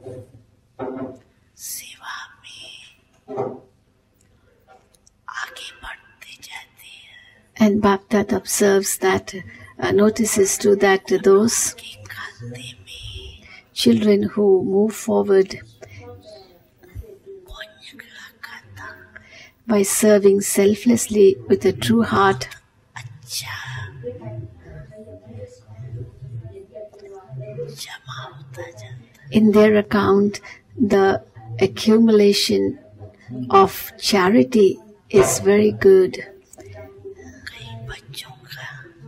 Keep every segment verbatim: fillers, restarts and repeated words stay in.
सेवा में आगे बढ़ते जाते हैं. And Baptad observes that, uh, notices too that those के खाते में children who move forward पुण्य का खाता by serving selflessly with a true heart, अच्छा जमा होता जाता है. in their account the accumulation of charity is very good. कई बच्चों का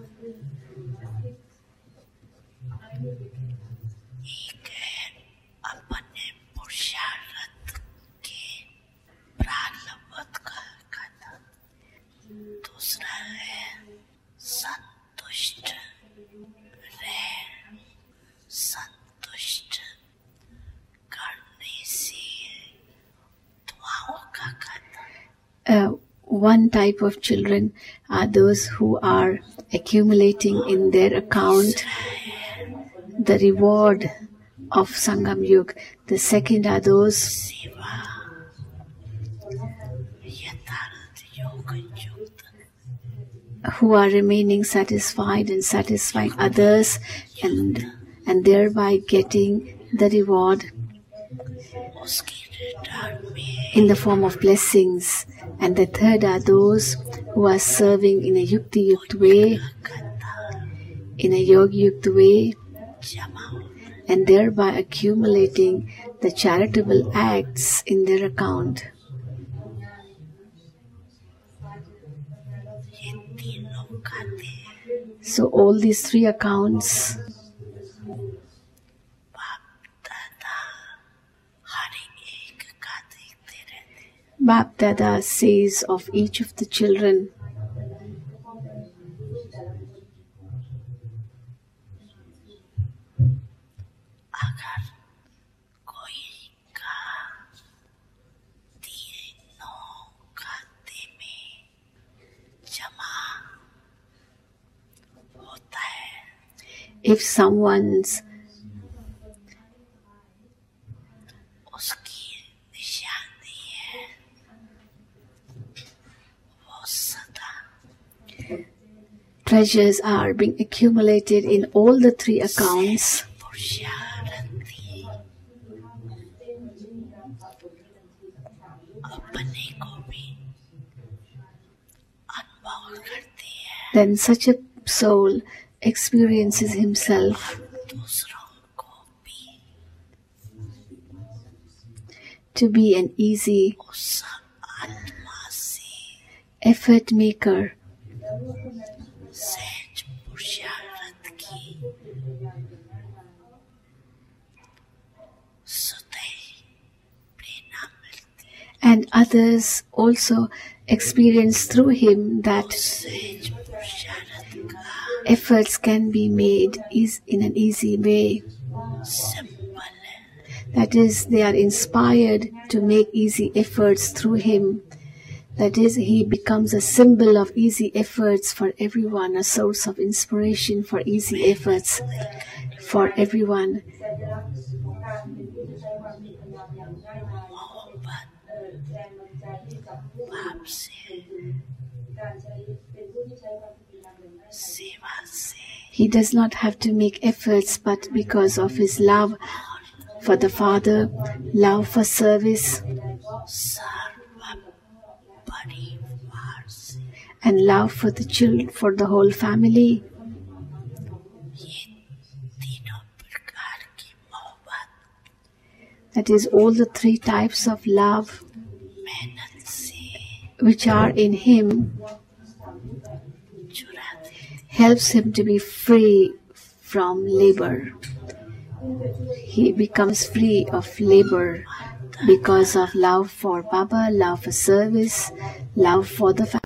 एक है अपने पुरुषार्थ के प्रारब्ध का खाता, दूसरा है संतुष्ट रह संतुष्ट करने से दुआओं का खाता. Uh, one type of children are those who are accumulating in their account the reward of Sangam Yug. The second are those सेवा यथार्थ योग युक्त who are remaining satisfied and satisfying others and and thereby getting the reward उसकी return में in the form of blessings. And the third are those who are serving in a yukti yukt way, खाता in a yogi yukt way, जमा होता है. and thereby accumulating the charitable acts in their account. ये तीनों खाते हैं. So all these three accounts, बाप दादा हर एक का देखते रहते हैं. Bap Dada says of each of the children, अगर कोई का तीनों खाते में जमा होता है if someone's उसकी निशानी है वो सदा treasures are being accumulated in all the three accounts, पुरुषार्थी अपने को भी अनुभव करती है, then such a soul experiences himself दूसरों को भी to be an easy उस आत्मा से effort maker, सहज पुरुषार्थ की सुधई प्रेरणा मिलती है. and others also experience through him that सहज पुरुषार्थ का efforts can be made is in an easy way. Symbol है. That is, they are inspired to make easy efforts through him. That is, he becomes a symbol of easy efforts for everyone, a source of inspiration for easy efforts for everyone. मोहब्बत बाप से सेवा से He does not have to make efforts, but because of his love for the Father, love for service, सर्व परिवार से and love for the children, for the whole family, ये तीनों प्रकार की मोहब्बत that is, all the three types of love मेहनत से which are in him, चुरा देती helps him to be free from labor. He becomes free of labor because of love for Baba, love for service, love for the family.